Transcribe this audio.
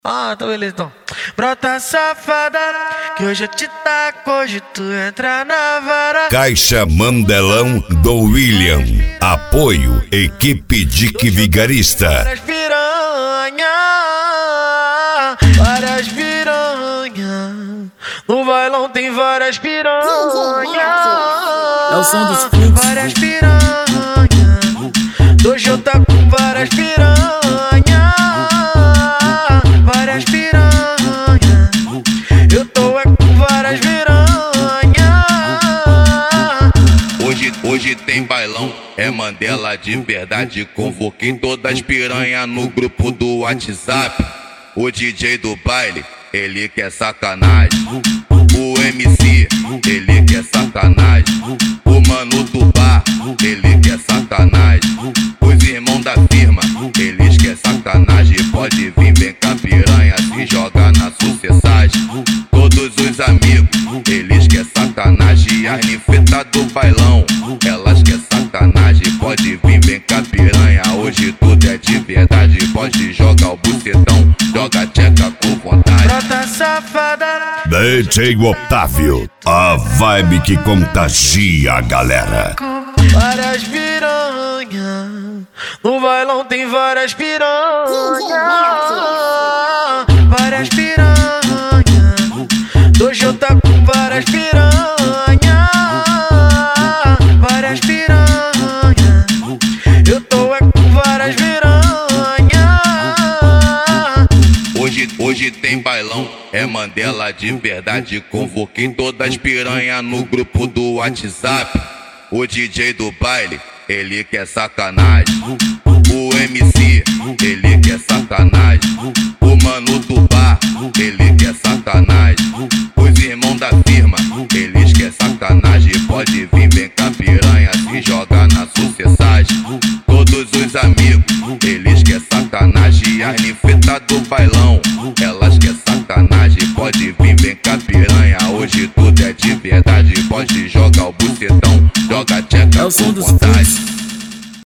Tá beleza então. Brota safada, que hoje eu te taco, hoje tu entra na vara. Caixa Mandelão do William. Apoio Equipe Dick Vigarista. Várias piranha, várias piranha. No bailão tem várias piranha. É o som dos fluxos. Várias piranha. Hoje eu tá com várias piranha. Várias piranha. Eu tô com várias piranha. Hoje tem bailão, é Mandela de verdade. Convoquei todas as piranha no grupo do WhatsApp. O DJ do baile, ele quer sacanagem. O MC, ele quer sacanagem. O mano do bar, ele quer sacanagem. Os irmãos da firma, eles quer sacanagem. Pode vir, vem cá piranha, se joga na sucessagem. Todos os amigos, eles quer sacanagem. As ninfetas do bailão, elas quer sacanagem. Pode vir, vem cá piranha, hoje tudo é de verdade. Pode jogar o bucetão, joga tcheca com vontade. Brota safada, DJ Otávio, a vibe que contagia a galera. várias piranha. No bailão tem várias piranha. Várias piranha. Hoje eu tá com várias piranha. Várias piranha. Eu tô com várias piranha. Hoje tem bailão, é Mandela de verdade. Convoquei todas as piranha no grupo do WhatsApp. O DJ do baile, ele quer sacanagem. O MC, ele quer sacanagem. O mano do bar, ele quer sacanagem. Os irmãos da firma, eles quer sacanagem. Pode vir, vem cá piranha, se joga na sucessagem. Todos os amigos, eles quer sacanagem. As ninfetas do bailão, elas quer sacanagem. Pode vir, vem cá piranha, hoje tudo é de verdade. Pode jogar o bucetão, joga tcheca É o som com dos vontade. fluxos.